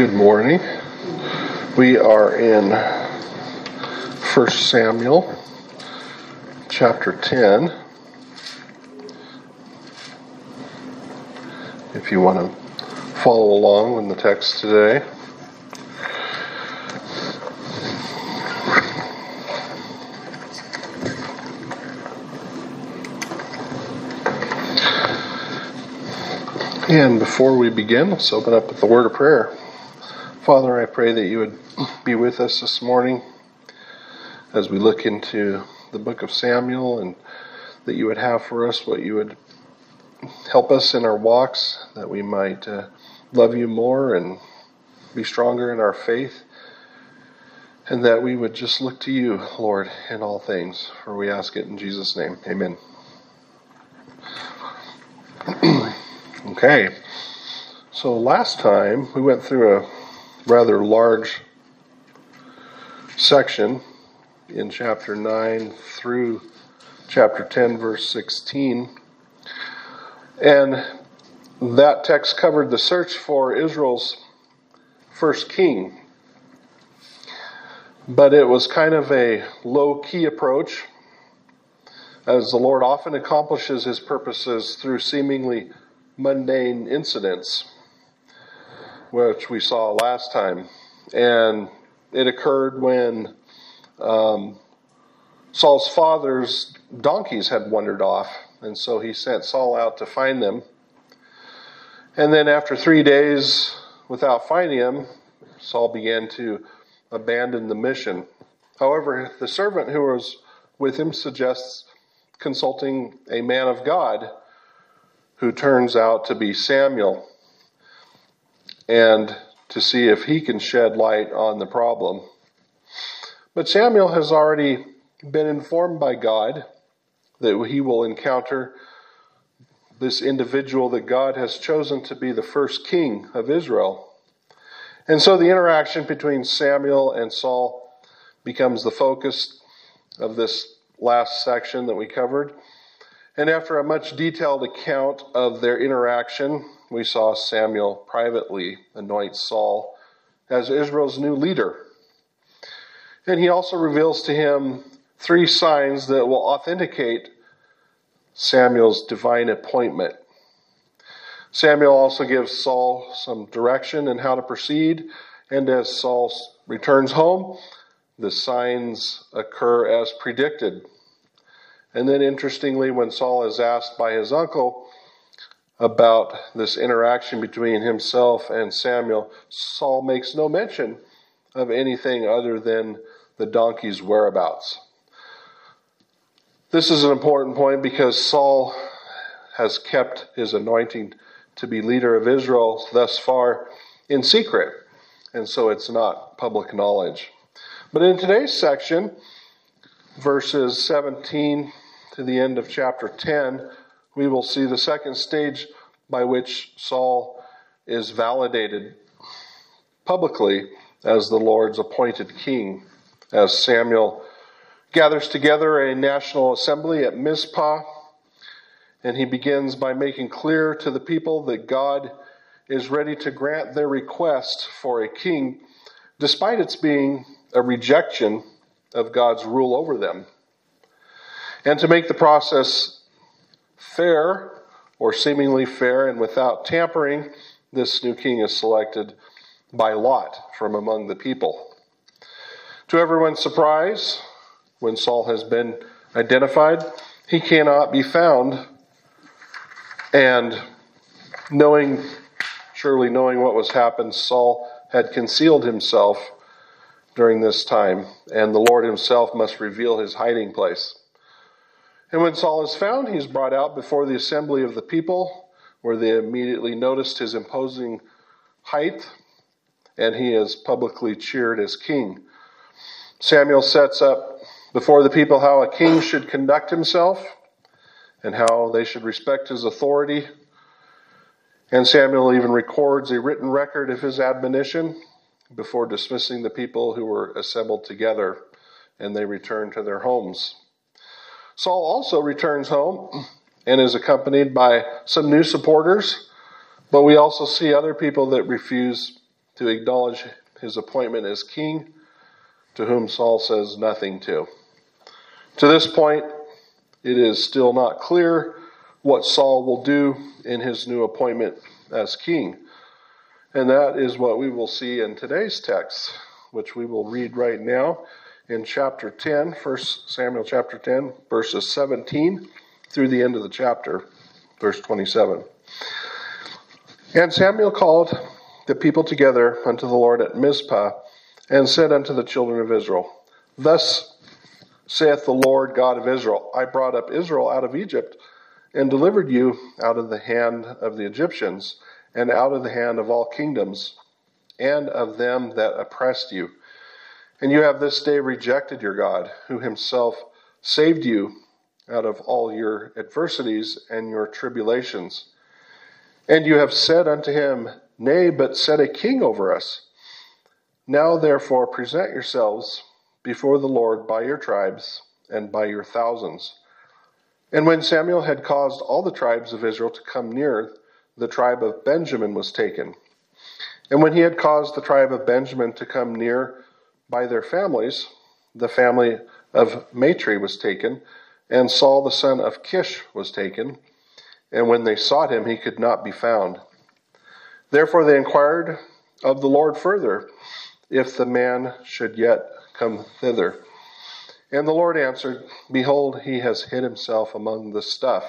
Good morning. We are in 1 Samuel chapter 10. If you want to follow along in the text today. And before we begin, let's open up with the word of prayer. Father, I pray that you would be with us this morning as we look into the book of Samuel, and that you would have for us what you would help us in our walks, that we might love you more and be stronger in our faith, and that we would just look to you, Lord, in all things. For we ask it in Jesus' name. Amen. Okay, so last time we went through a rather large section in chapter 9 through chapter 10, verse 16. And that text covered the search for Israel's first king. But it was kind of a low-key approach, as the Lord often accomplishes his purposes through seemingly mundane incidents, which we saw last time. And it occurred when Saul's father's donkeys had wandered off, and so he sent Saul out to find them. And then after 3 days without finding them, Saul began to abandon the mission. However, the servant who was with him suggests consulting a man of God, who turns out to be Samuel, and to see if he can shed light on the problem. But Samuel has already been informed by God that he will encounter this individual that God has chosen to be the first king of Israel. And so the interaction between Samuel and Saul becomes the focus of this last section that we covered. And after a much detailed account of their interaction, we saw Samuel privately anoint Saul as Israel's new leader. And he also reveals to him 3 signs that will authenticate Samuel's divine appointment. Samuel also gives Saul some direction in how to proceed, and as Saul returns home, the signs occur as predicted. And then interestingly, when Saul is asked by his uncle about this interaction between himself and Samuel, Saul makes no mention of anything other than the donkey's whereabouts. This is an important point because Saul has kept his anointing to be leader of Israel thus far in secret, and so it's not public knowledge. But in today's section, verses 17 to the end of chapter 10, we will see the second stage by which Saul is validated publicly as the Lord's appointed king, as Samuel gathers together a national assembly at Mizpah, and he begins by making clear to the people that God is ready to grant their request for a king, despite its being a rejection of God's rule over them. And to make the process fair, or seemingly fair and without tampering, this new king is selected by lot from among the people. To everyone's surprise, when Saul has been identified, he cannot be found. And surely knowing what was happened, Saul had concealed himself during this time, and the Lord himself must reveal his hiding place. And when Saul is found, he is brought out before the assembly of the people, where they immediately noticed his imposing height, and he is publicly cheered as king. Samuel sets up before the people how a king should conduct himself and how they should respect his authority. And Samuel even records a written record of his admonition before dismissing the people who were assembled together, and they return to their homes. Saul also returns home and is accompanied by some new supporters, but we also see other people that refuse to acknowledge his appointment as king, to whom Saul says nothing to. To this point, it is still not clear what Saul will do in his new appointment as king. And that is what we will see in today's text, which we will read right now in chapter 10, 1 Samuel chapter 10, verses 17 through the end of the chapter, verse 27. And Samuel called the people together unto the Lord at Mizpah, and said unto the children of Israel, Thus saith the Lord God of Israel, I brought up Israel out of Egypt, and delivered you out of the hand of the Egyptians, and out of the hand of all kingdoms, and of them that oppressed you. And you have this day rejected your God, who himself saved you out of all your adversities and your tribulations. And you have said unto him, Nay, but set a king over us. Now therefore present yourselves before the Lord by your tribes and by your thousands. And when Samuel had caused all the tribes of Israel to come near, the tribe of Benjamin was taken. And when he had caused the tribe of Benjamin to come near by their families, the family of Matri was taken, and Saul the son of Kish was taken. And when they sought him, he could not be found. Therefore they inquired of the Lord further, if the man should yet come thither. And the Lord answered, Behold, he has hid himself among the stuff.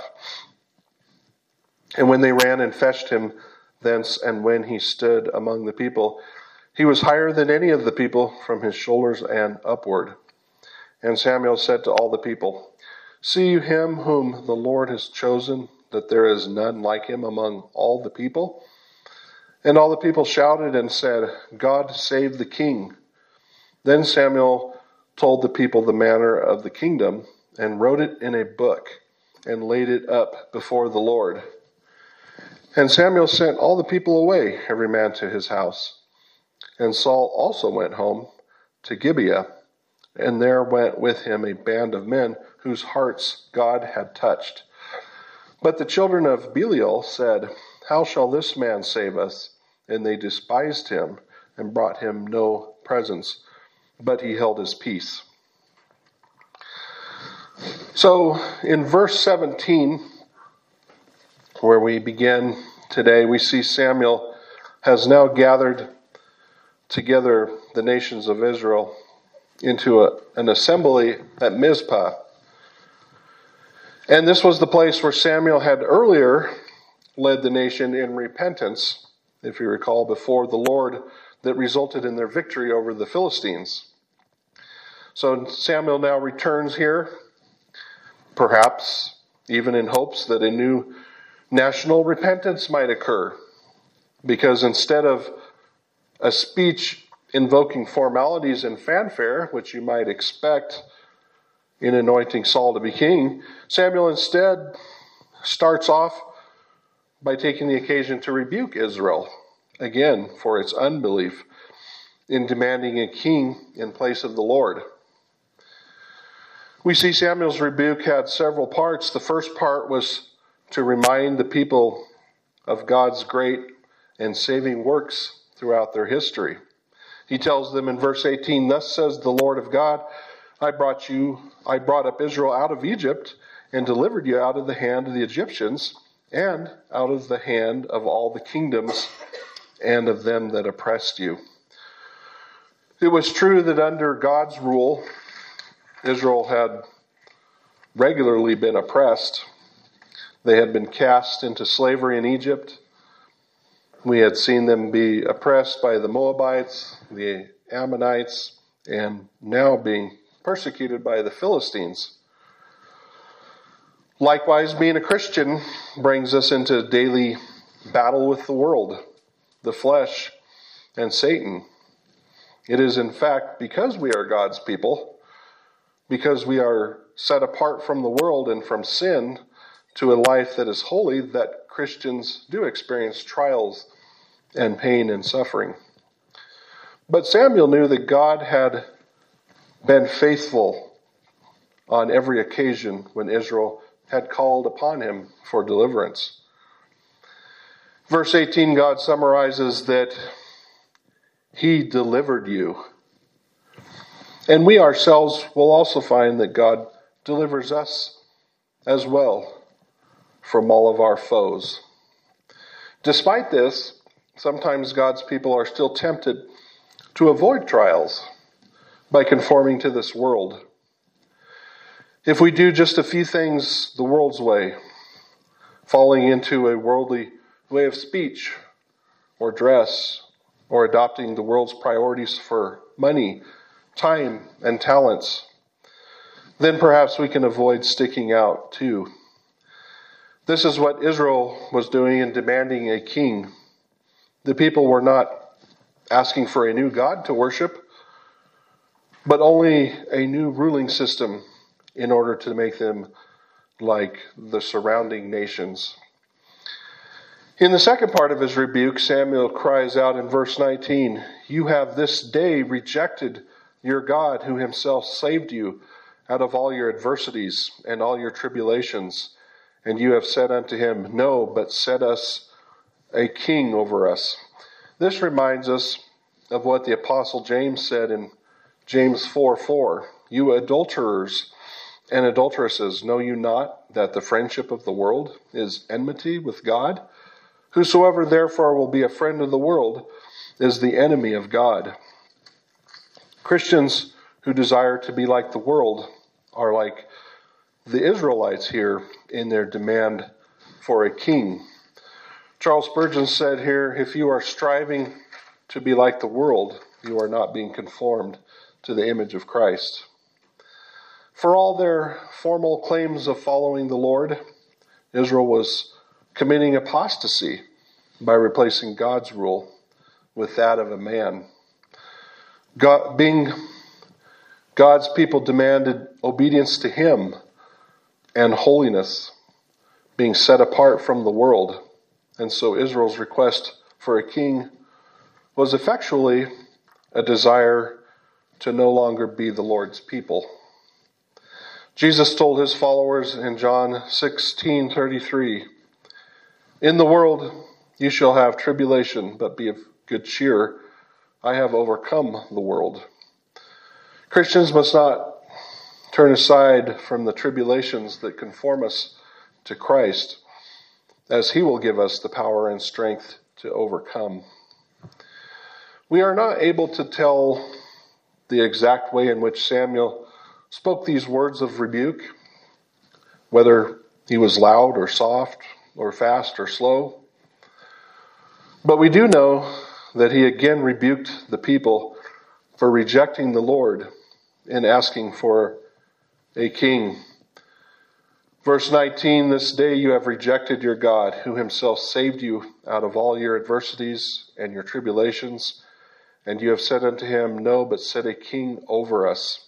And when they ran and fetched him thence, and when he stood among the people, he was higher than any of the people from his shoulders and upward. And Samuel said to all the people, See you him whom the Lord has chosen, that there is none like him among all the people? And all the people shouted and said, God save the king. Then Samuel told the people the manner of the kingdom, and wrote it in a book, and laid it up before the Lord. And Samuel sent all the people away, every man to his house. And Saul also went home to Gibeah, and there went with him a band of men whose hearts God had touched. But the children of Belial said, How shall this man save us? And they despised him, and brought him no presents, but he held his peace. So in verse 17, where we begin today, we see Samuel has now gathered together the nations of Israel into an assembly at Mizpah. And this was the place where Samuel had earlier led the nation in repentance, if you recall, before the Lord, that resulted in their victory over the Philistines. So Samuel now returns here, perhaps even in hopes that a new national repentance might occur. Because instead of a speech invoking formalities and fanfare, which you might expect in anointing Saul to be king, Samuel instead starts off by taking the occasion to rebuke Israel, again, for its unbelief in demanding a king in place of the Lord. We see Samuel's rebuke had several parts. The first part was to remind the people of God's great and saving works throughout their history. He tells them in verse 18, Thus says the Lord of God, I brought up Israel out of Egypt and delivered you out of the hand of the Egyptians and out of the hand of all the kingdoms and of them that oppressed you. It was true that under God's rule, Israel had regularly been oppressed. They had been cast into slavery in Egypt. We had seen them be oppressed by the Moabites, the Ammonites, and now being persecuted by the Philistines. Likewise, being a Christian brings us into daily battle with the world, the flesh, and Satan. It is in fact because we are God's people, because we are set apart from the world and from sin to a life that is holy, that Christians do experience trials and pain and suffering. But Samuel knew that God had been faithful on every occasion when Israel had called upon him for deliverance. Verse 18, God summarizes that He delivered you. And we ourselves will also find that God delivers us as well from all of our foes. Despite this, sometimes God's people are still tempted to avoid trials by conforming to this world. If we do just a few things the world's way, falling into a worldly way of speech or dress, or adopting the world's priorities for money, time, and talents, then perhaps we can avoid sticking out too. This is what Israel was doing in demanding a king. The people were not asking for a new God to worship, but only a new ruling system in order to make them like the surrounding nations. In the second part of his rebuke, Samuel cries out in verse 19, "You have this day rejected your God who himself saved you out of all your adversities and all your tribulations. And you have said unto him, No, but set us a king over us." This reminds us of what the Apostle James said in James 4:4. "You adulterers and adulteresses, know you not that the friendship of the world is enmity with God? Whosoever therefore will be a friend of the world is the enemy of God." Christians who desire to be like the world are like the Israelites here in their demand for a king. Charles Spurgeon said here, "If you are striving to be like the world, you are not being conformed to the image of Christ." For all their formal claims of following the Lord, Israel was committing apostasy by replacing God's rule with that of a man. Being God's people demanded obedience to him and holiness, being set apart from the world. And so Israel's request for a king was effectually a desire to no longer be the Lord's people. Jesus told his followers in John 16:33, "In the world you shall have tribulation, but be of good cheer. I have overcome the world." Christians must not turn aside from the tribulations that conform us to Christ, as he will give us the power and strength to overcome. We are not able to tell the exact way in which Samuel spoke these words of rebuke, whether he was loud or soft or fast or slow. But we do know that he again rebuked the people for rejecting the Lord and asking for a king. Verse 19, "This day you have rejected your God, who himself saved you out of all your adversities and your tribulations, and you have said unto him, No, but set a king over us."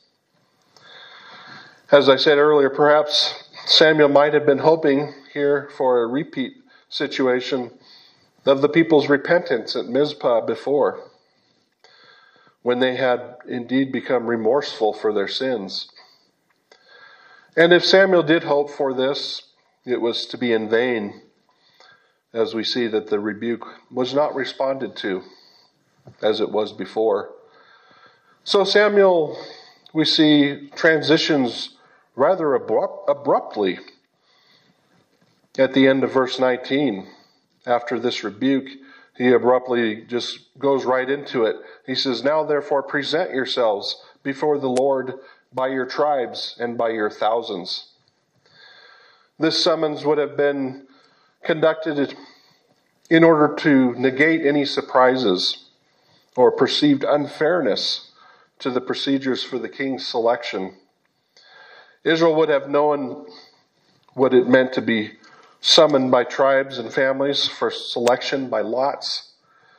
As I said earlier, perhaps Samuel might have been hoping here for a repeat situation of the people's repentance at Mizpah before, when they had indeed become remorseful for their sins. And if Samuel did hope for this, it was to be in vain, as we see that the rebuke was not responded to as it was before. So Samuel, we see, transitions rather abruptly at the end of verse 19. After this rebuke, he abruptly just goes right into it. He says, "Now therefore present yourselves before the Lord by your tribes and by your thousands." This summons would have been conducted in order to negate any surprises or perceived unfairness to the procedures for the king's selection. Israel would have known what it meant to be summoned by tribes and families for selection by lots.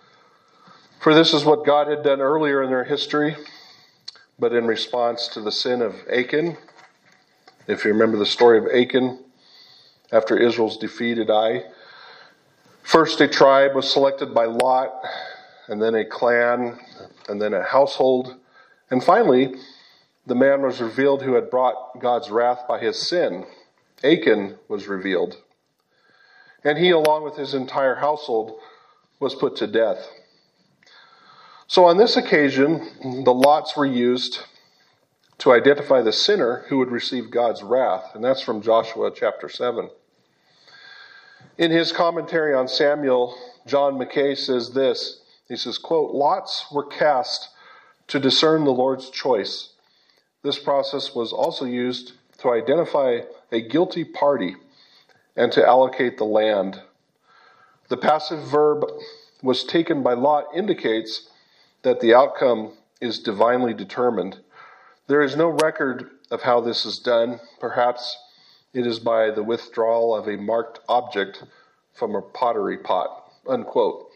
For this is what God had done earlier in their history, but in response to the sin of Achan. If you remember the story of Achan, after Israel's defeat at Ai, first a tribe was selected by lot, and then a clan, and then a household, and finally the man was revealed who had brought God's wrath by his sin. Achan was revealed. And he, along with his entire household, was put to death. So on this occasion, the lots were used to identify the sinner who would receive God's wrath. And that's from Joshua chapter 7. In his commentary on Samuel, John Mackay says this. He says, quote, "Lots were cast to discern the Lord's choice. This process was also used to identify a guilty party and to allocate the land. The passive verb was taken by Lot indicates that the outcome is divinely determined. There is no record of how this is done. Perhaps it is by the withdrawal of a marked object from a pottery pot," unquote.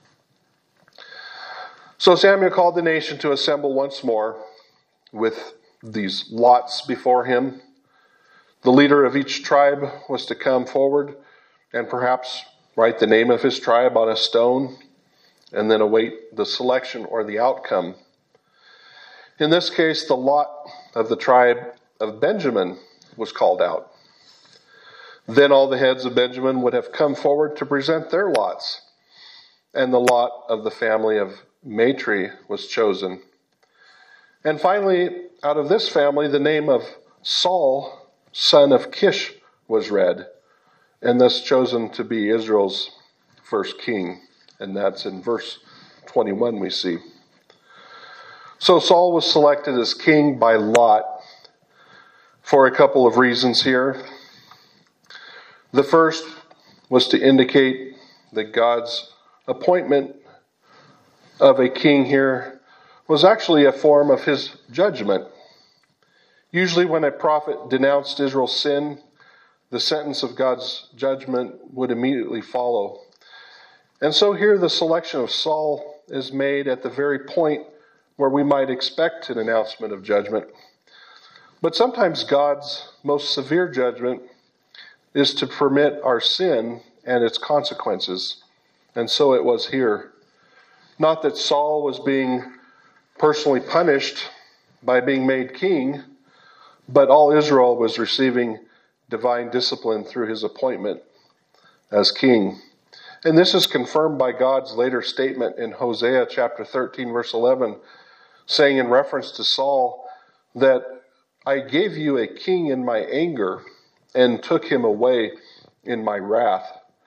So Samuel called the nation to assemble once more with these lots before him. The leader of each tribe was to come forward and perhaps write the name of his tribe on a stone and then await the selection or the outcome. In this case, the lot of the tribe of Benjamin was called out. Then all the heads of Benjamin would have come forward to present their lots, and the lot of the family of Matri was chosen. And finally, out of this family, the name of Saul, son of Kish, was read, and thus chosen to be Israel's first king. And that's in verse 21 we see. So Saul was selected as king by lot for a couple of reasons here. The first was to indicate that God's appointment of a king here was actually a form of his judgment. Usually when a prophet denounced Israel's sin, the sentence of God's judgment would immediately follow. And so here the selection of Saul is made at the very point where we might expect an announcement of judgment. But sometimes God's most severe judgment is to permit our sin and its consequences. And so it was here. Not that Saul was being personally punished by being made king, but all Israel was receiving divine discipline through his appointment as king. And this is confirmed by God's later statement in Hosea chapter 13, verse 11, saying in reference to Saul that I gave you a king in my anger and took him away in my wrath.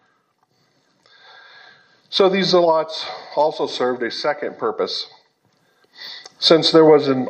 So these lots also served a second purpose. Since this was an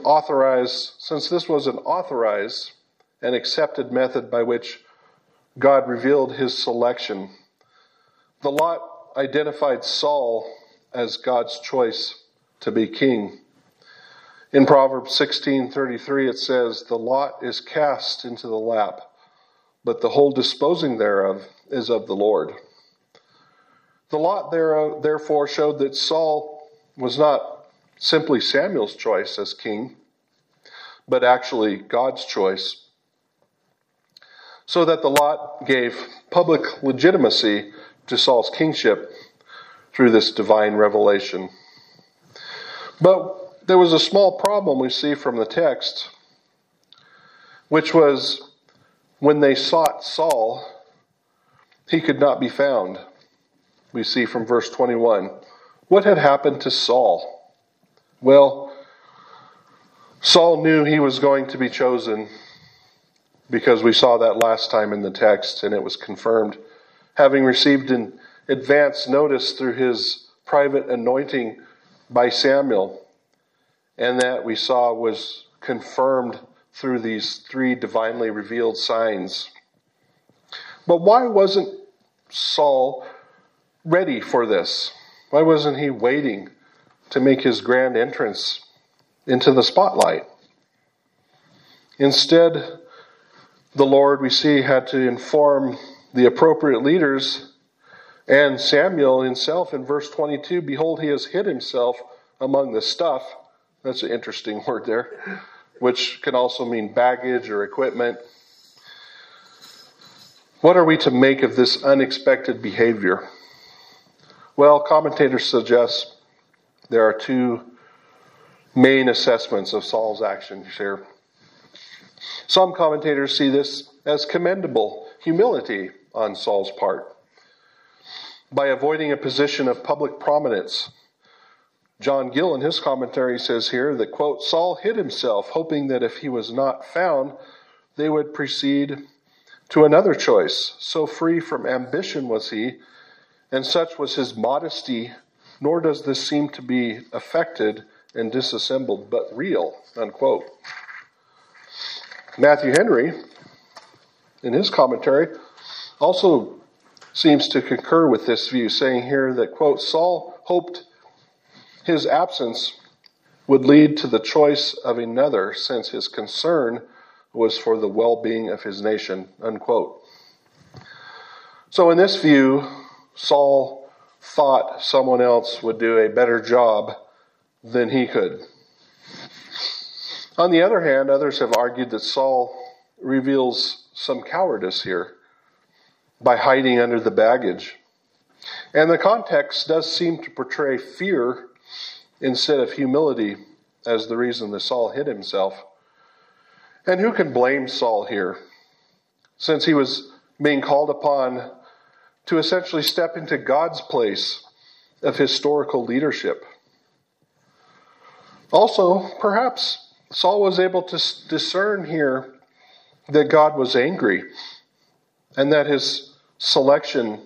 authorized and accepted method by which God revealed his selection, the lot identified Saul as God's choice to be king. In Proverbs 16:33 it says, "The lot is cast into the lap, but the whole disposing thereof is of the Lord." The lot therefore showed that Saul was not simply Samuel's choice as king, but actually God's choice. So that the lot gave public legitimacy to Saul's kingship through this divine revelation. But there was a small problem we see from the text, which was when they sought Saul, he could not be found. We see from verse 21. What had happened to Saul? Well, Saul knew he was going to be chosen because we saw that last time in the text and it was confirmed, having received an advance notice through his private anointing by Samuel. And that we saw was confirmed through these three divinely revealed signs. But why wasn't Saul ready for this? Why wasn't he waiting to make his grand entrance into the spotlight? Instead, the Lord, we see, had to inform the appropriate leaders and Samuel himself in verse 22, "Behold, he has hid himself among the stuff." That's an interesting word there, which can also mean baggage or equipment. What are we to make of this unexpected behavior? Well, commentators suggest there are two main assessments of Saul's actions here. Some commentators see this as commendable humility on Saul's part. By avoiding a position of public prominence, John Gill in his commentary says here that, quote, Saul hid himself, hoping that if he was not found, they would proceed to another choice. So free from ambition was he, and such was his modesty, nor does this seem to be affected and disassembled, but real, unquote. Matthew Henry, in his commentary, also seems to concur with this view, saying here that, quote, Saul hoped his absence would lead to the choice of another, since his concern was for the well-being of his nation, unquote. So in this view, Saul thought someone else would do a better job than he could. On the other hand, others have argued that Saul reveals some cowardice here by hiding under the baggage. And the context does seem to portray fear instead of humility as the reason that Saul hid himself. And who can blame Saul here, since he was being called upon to essentially step into God's place of historical leadership? Also, perhaps Saul was able to discern here that God was angry and that his selection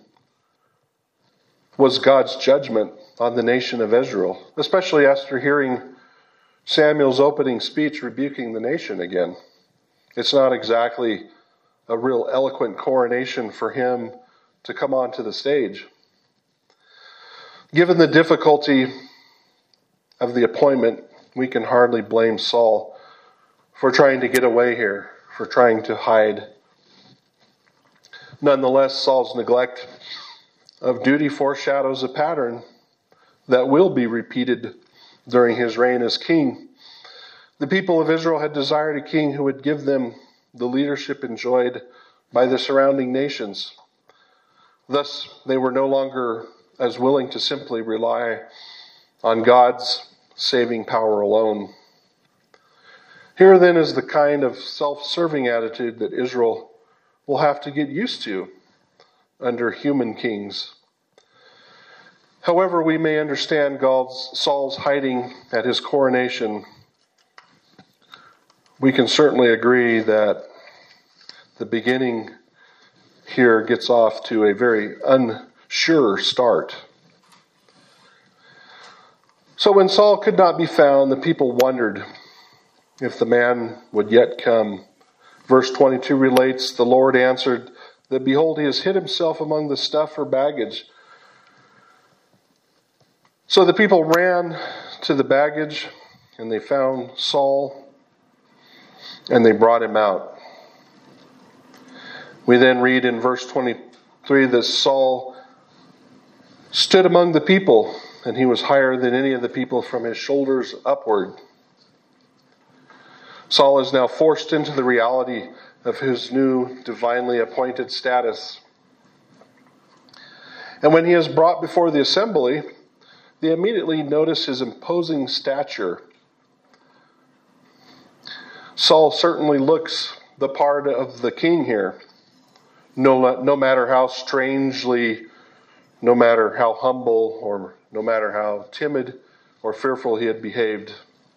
was God's judgment on the nation of Israel, especially after hearing Samuel's opening speech rebuking the nation again. It's not exactly a real eloquent coronation for him to come onto the stage. Given the difficulty of the appointment, we can hardly blame Saul for trying to get away here, for trying to hide. Nonetheless, Saul's neglect of duty foreshadows a pattern that will be repeated during his reign as king. The people of Israel had desired a king who would give them the leadership enjoyed by the surrounding nations. Thus, they were no longer as willing to simply rely on God's saving power alone. Here then is the kind of self-serving attitude that Israel will have to get used to under human kings. However, we may understand Saul's hiding at his coronation. We can certainly agree that the beginning here gets off to a very unsure start. So when Saul could not be found, the people wondered if the man would yet come. Verse 22 relates, the Lord answered that, behold, he has hid himself among the stuff or baggage. So the people ran to the baggage, and they found Saul, and they brought him out. We then read in verse 23 that Saul stood among the people, and he was higher than any of the people from his shoulders upward. Saul is now forced into the reality of his new divinely appointed status. And when he is brought before the assembly, they immediately notice his imposing stature. Saul certainly looks the part of the king here, no matter how strangely, no matter how humble, or no matter how timid or fearful he had behaved.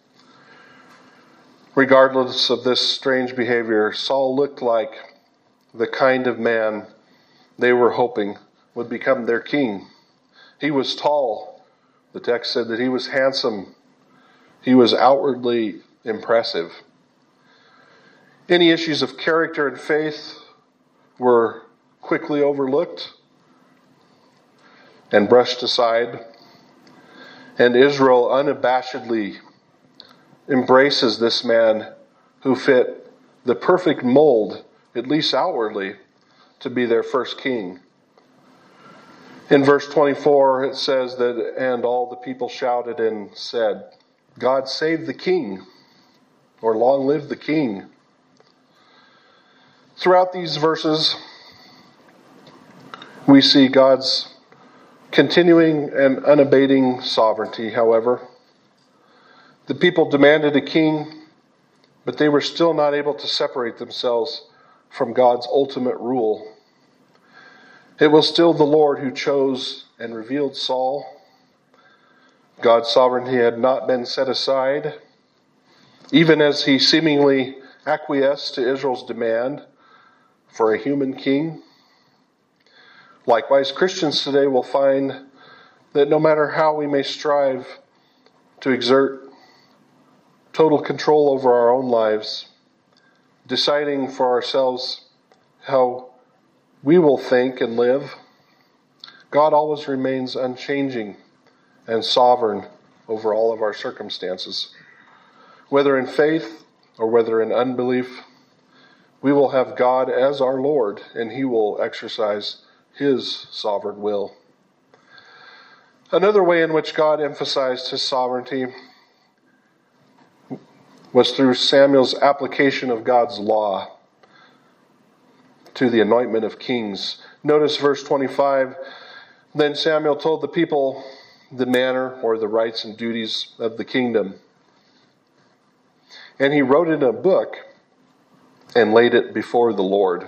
Regardless of this strange behavior, Saul looked like the kind of man they were hoping would become their king. He was tall. The text said that he was handsome. He was outwardly impressive. Any issues of character and faith were quickly overlooked and brushed aside. And Israel unabashedly embraces this man who fit the perfect mold, at least outwardly, to be their first king. In verse 24, it says that, and all the people shouted and said, God save the king, or long live the king. Throughout these verses, we see God's continuing and unabating sovereignty, however. The people demanded a king, but they were still not able to separate themselves from God's ultimate rule. It was still the Lord who chose and revealed Saul. God's sovereignty had not been set aside, even as he seemingly acquiesced to Israel's demand for a human king. Likewise, Christians today will find that no matter how we may strive to exert total control over our own lives, deciding for ourselves how we will think and live, God always remains unchanging and sovereign over all of our circumstances. Whether in faith or whether in unbelief, we will have God as our Lord, and he will exercise his sovereign will. Another way in which God emphasized his sovereignty was through Samuel's application of God's law to the anointment of kings. Notice verse 25. Then Samuel told the people the manner or the rights and duties of the kingdom. And he wrote it in a book and laid it before the Lord.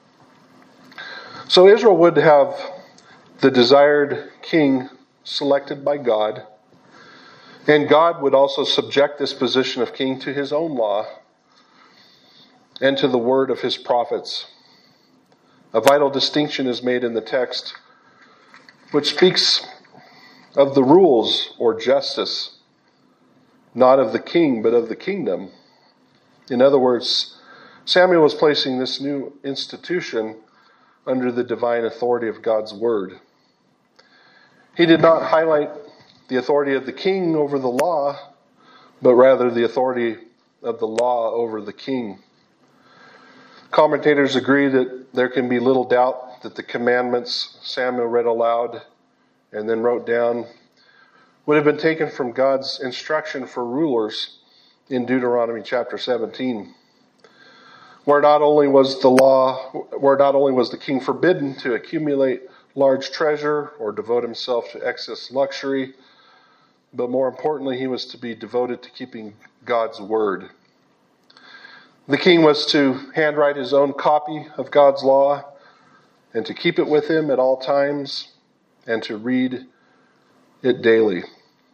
So Israel would have the desired king selected by God, and God would also subject this position of king to his own law and to the word of his prophets. A vital distinction is made in the text, which speaks of the rules or justice, not of the king, but of the kingdom. In other words, Samuel was placing this new institution under the divine authority of God's word. He did not highlight the authority of the king over the law, but rather the authority of the law over the king. Commentators agree that there can be little doubt that the commandments Samuel read aloud and then wrote down would have been taken from God's instruction for rulers in Deuteronomy chapter 17, where not only was the king forbidden to accumulate large treasure or devote himself to excess luxury, but more importantly, he was to be devoted to keeping God's word. The king was to handwrite his own copy of God's law and to keep it with him at all times and to read it daily,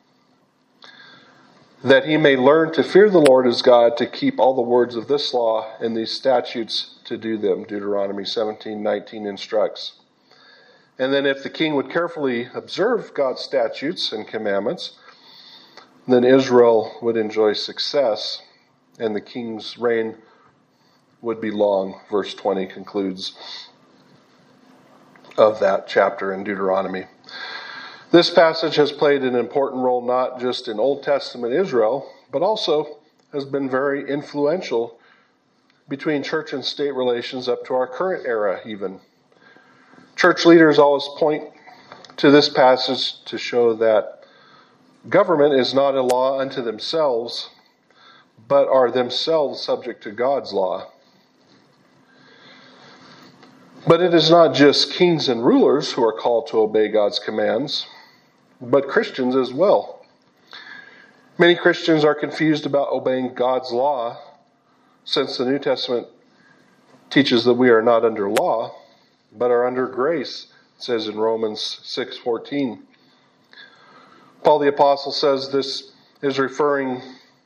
that he may learn to fear the Lord his God, to keep all the words of this law and these statutes to do them. Deuteronomy 17:19 instructs. And then if the king would carefully observe God's statutes and commandments, then Israel would enjoy success and the king's reign would be long. Verse 20 concludes of that chapter in Deuteronomy. This passage has played an important role not just in Old Testament Israel, but also has been very influential between church and state relations up to our current era even. Church leaders always point to this passage to show that government is not a law unto themselves, but are themselves subject to God's law. But it is not just kings and rulers who are called to obey God's commands, but Christians as well. Many Christians are confused about obeying God's law, since the New Testament teaches that we are not under law, but are under grace, it says in Romans 6:14. Paul the Apostle says this in referring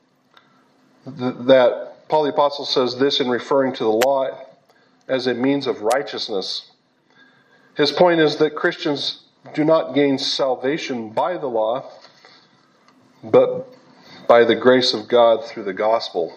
to the law as a means of righteousness. His point is that Christians do not gain salvation by the law, but by the grace of God through the gospel.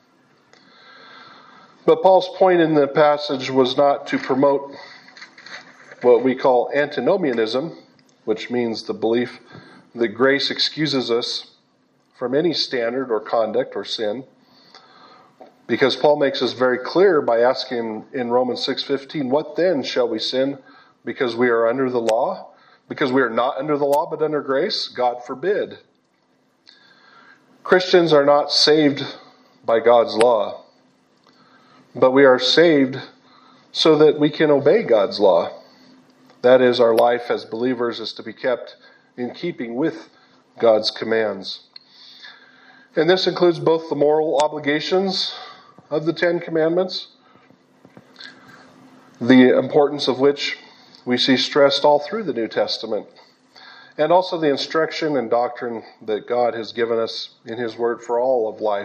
But Paul's point in the passage was not to promote what we call antinomianism, which means the belief that grace excuses us from any standard or conduct or sin. Because Paul makes this very clear by asking in Romans 6:15, what then shall we sin because we are under the law? Because we are not under the law but under grace? God forbid. Christians are not saved by God's law, but we are saved so that we can obey God's law. That is, our life as believers is to be kept in keeping with God's commands. And this includes both the moral obligations of the Ten Commandments, the importance of which we see stressed all through the New Testament, and also the instruction and doctrine that God has given us in His Word for all of life.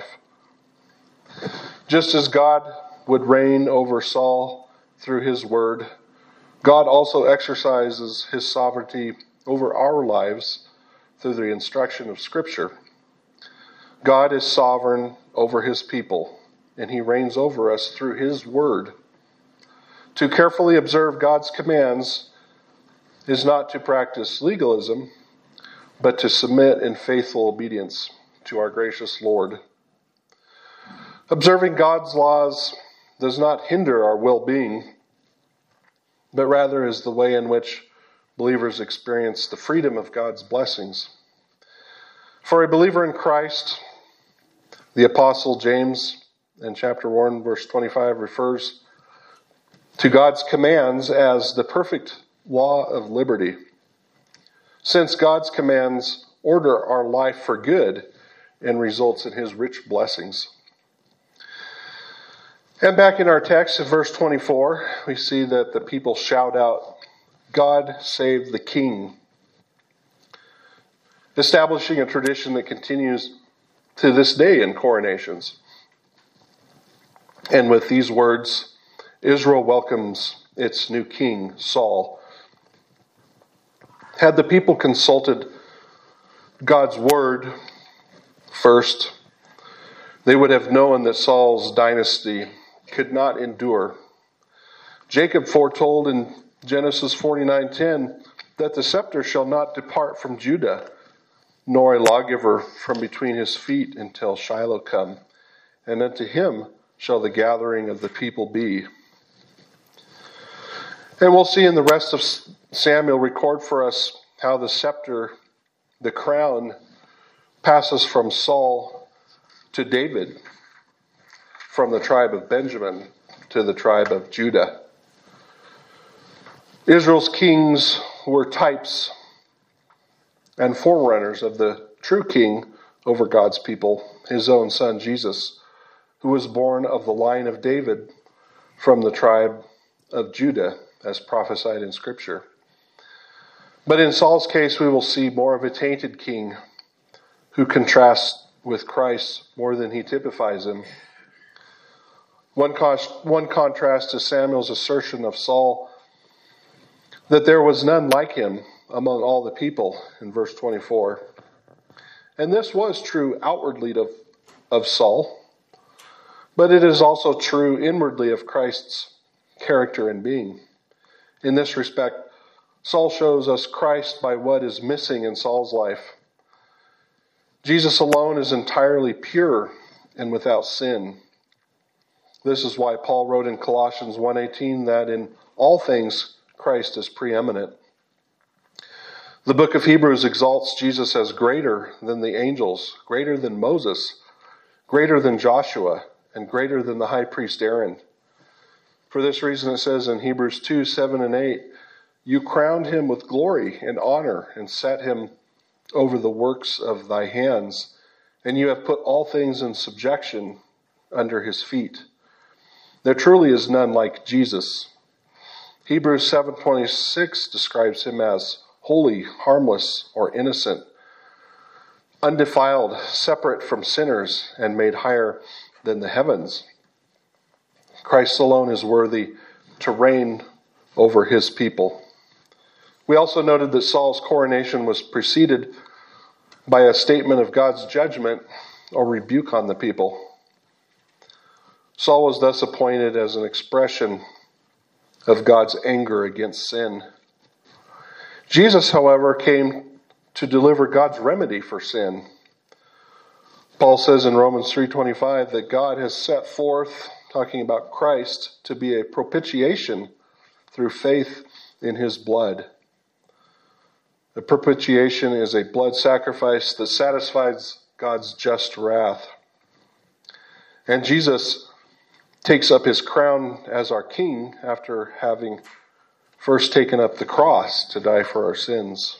Just as God would reign over Saul through His Word, God also exercises His sovereignty over our lives through the instruction of Scripture. God is sovereign over His people, and He reigns over us through His Word. To carefully observe God's commands is not to practice legalism, but to submit in faithful obedience to our gracious Lord. Observing God's laws does not hinder our well-being, but rather is the way in which believers experience the freedom of God's blessings. For a believer in Christ, the Apostle James in chapter 1, verse 25 refers to God's commands as the perfect law of liberty. Since God's commands order our life for good and results in His rich blessings. And back in our text, in verse 24, we see that the people shout out, "God save the King," establishing a tradition that continues to this day in coronations. And with these words, Israel welcomes its new king, Saul. Had the people consulted God's word first, they would have known that Saul's dynasty could not endure. Jacob foretold in Genesis 49:10 that the scepter shall not depart from Judah, nor a lawgiver from between his feet until Shiloh come, and unto him shall the gathering of the people be. And we'll see in the rest of Samuel record for us how the scepter, the crown, passes from Saul to David, from the tribe of Benjamin to the tribe of Judah. Israel's kings were types and forerunners of the true king over God's people, His own son Jesus, who was born of the line of David from the tribe of Judah, as prophesied in Scripture. But in Saul's case, we will see more of a tainted king who contrasts with Christ more than he typifies him. One contrast is Samuel's assertion of Saul that there was none like him among all the people in verse 24. And this was true outwardly of Saul, but it is also true inwardly of Christ's character and being. In this respect, Saul shows us Christ by what is missing in Saul's life. Jesus alone is entirely pure and without sin. This is why Paul wrote in Colossians 1:18 that in all things Christ is preeminent. The book of Hebrews exalts Jesus as greater than the angels, greater than Moses, greater than Joshua, and greater than the high priest Aaron. For this reason it says in Hebrews 2:7 and 8, "You crowned him with glory and honor and set him over the works of thy hands, and you have put all things in subjection under his feet." There truly is none like Jesus. Hebrews 7:26 describes him as holy, harmless, or innocent, undefiled, separate from sinners, and made higher than the heavens. Christ alone is worthy to reign over His people. We also noted that Saul's coronation was preceded by a statement of God's judgment or rebuke on the people. Saul was thus appointed as an expression of God's anger against sin. Jesus, however, came to deliver God's remedy for sin. Paul says in Romans 3:25 that God has set forth, talking about Christ, to be a propitiation through faith in His blood. The propitiation is a blood sacrifice that satisfies God's just wrath. And Jesus takes up His crown as our King after having first taken up the cross to die for our sins.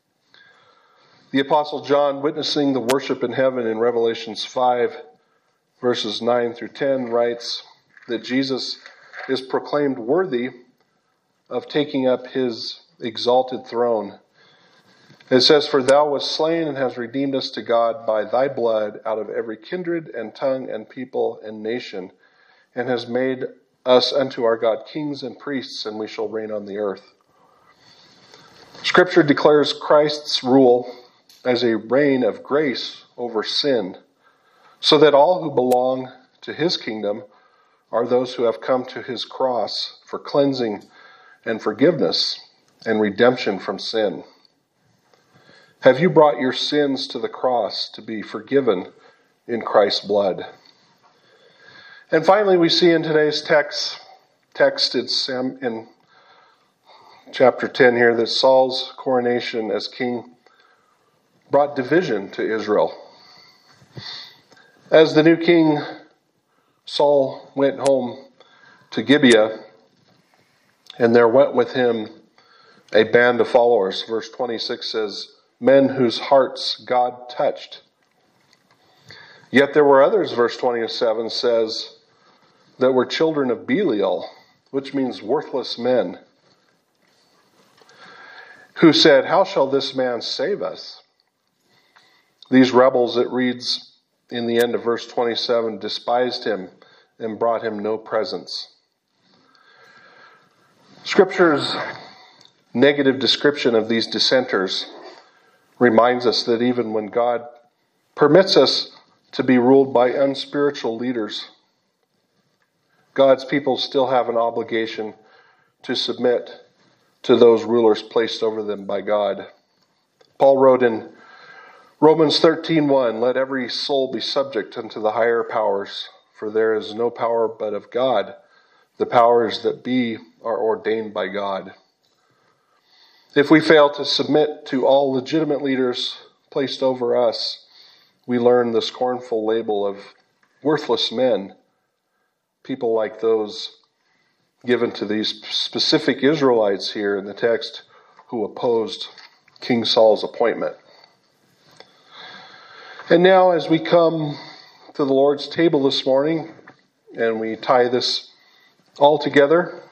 The Apostle John, witnessing the worship in heaven in Revelations 5, verses 9 through 10, writes that Jesus is proclaimed worthy of taking up His exalted throne It says, "For thou wast slain and hast redeemed us to God by thy blood out of every kindred and tongue and people and nation, and has made us unto our God kings and priests, and we shall reign on the earth." Scripture declares Christ's rule as a reign of grace over sin, so that all who belong to his kingdom are those who have come to his cross for cleansing and forgiveness and redemption from sin. Have you brought your sins to the cross to be forgiven in Christ's blood? And finally, we see in today's text it's in chapter 10 here, that Saul's coronation as king brought division to Israel. As the new king, Saul went home to Gibeah, and there went with him a band of followers. Verse 26 says, "Men whose hearts God touched." Yet there were others, verse 27 says, that were children of Belial, which means worthless men, who said, "How shall this man save us?" These rebels, it reads in the end of verse 27, despised him and brought him no presents. Scripture's negative description of these dissenters reminds us that even when God permits us to be ruled by unspiritual leaders, God's people still have an obligation to submit to those rulers placed over them by God. Paul wrote in Romans 13:1, "Let every soul be subject unto the higher powers, for there is no power but of God. The powers that be are ordained by God." If we fail to submit to all legitimate leaders placed over us, we learn the scornful label of worthless men, people like those given to these specific Israelites here in the text who opposed King Saul's appointment. And now, as we come to the Lord's table this morning and we tie this all together,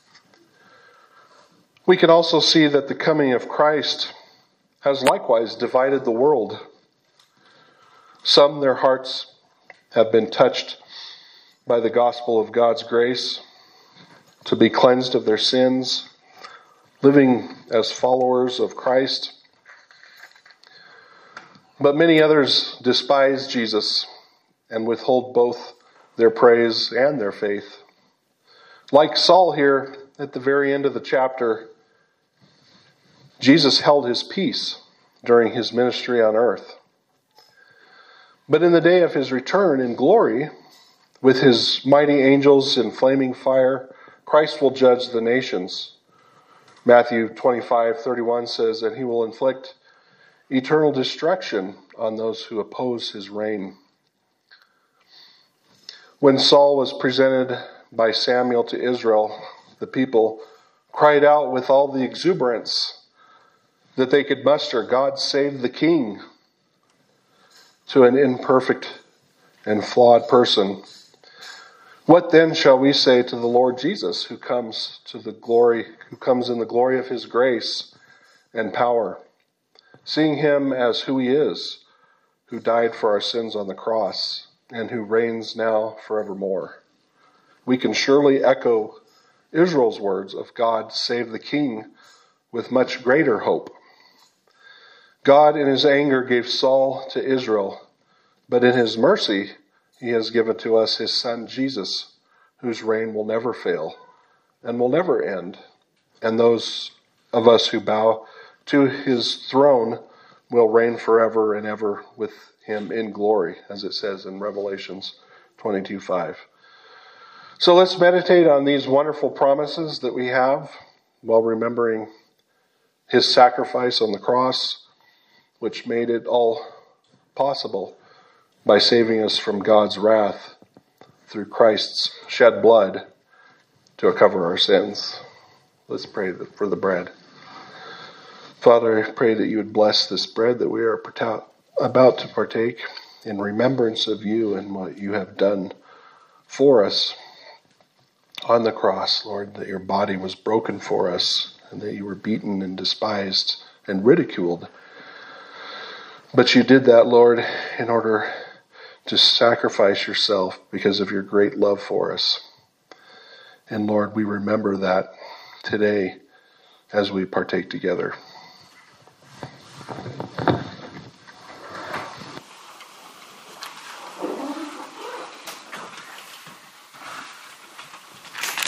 we can also see that the coming of Christ has likewise divided the world. Some, their hearts have been touched by the gospel of God's grace to be cleansed of their sins, living as followers of Christ. But many others despise Jesus and withhold both their praise and their faith. Like Saul here at the very end of the chapter, Jesus held his peace during his ministry on earth. But in the day of his return in glory, with his mighty angels in flaming fire, Christ will judge the nations. Matthew 25:31 says that he will inflict eternal destruction on those who oppose his reign. When Saul was presented by Samuel to Israel, the people cried out with all the exuberance that they could muster, "God save the king," to an imperfect and flawed person. What then shall we say to the Lord Jesus, who comes in the glory of his grace and power, seeing him as who he is, who died for our sins on the cross and who reigns now forevermore? We can surely echo Israel's words of "God save the king" with much greater hope. God in his anger gave Saul to Israel, but in his mercy he has given to us his son Jesus, whose reign will never fail and will never end. And those of us who bow to his throne will reign forever and ever with him in glory, as it says in Revelations 22:5. So let's meditate on these wonderful promises that we have while remembering his sacrifice on the cross, which made it all possible by saving us from God's wrath through Christ's shed blood to cover our sins. Let's pray for the bread. Father, I pray that you would bless this bread that we are about to partake in remembrance of you and what you have done for us on the cross, Lord, that your body was broken for us and that you were beaten and despised and ridiculed But you did that, Lord, in order to sacrifice yourself because of your great love for us. And Lord, we remember that today as we partake together.